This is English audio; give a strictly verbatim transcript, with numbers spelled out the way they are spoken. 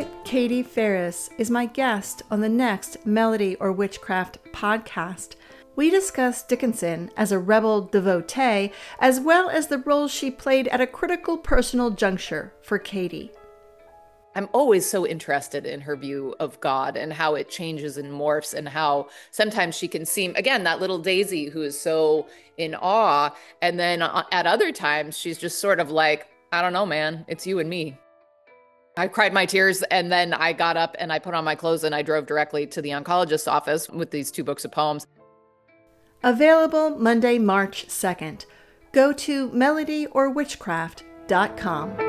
poet Katie Ferris is my guest on the next Melody or Witchcraft podcast. We discuss Dickinson as a rebel devotee, as well as the role she played at a critical personal juncture for Katie. I'm always so interested in her view of God and how it changes and morphs, and how sometimes she can seem, again, that little Daisy who is so in awe. And then at other times, she's just sort of like, I don't know, man, it's you and me. I cried my tears, and then I got up and I put on my clothes and I drove directly to the oncologist's office with these two books of poems. Available Monday, March second. Go to melody or witchcraft dot com.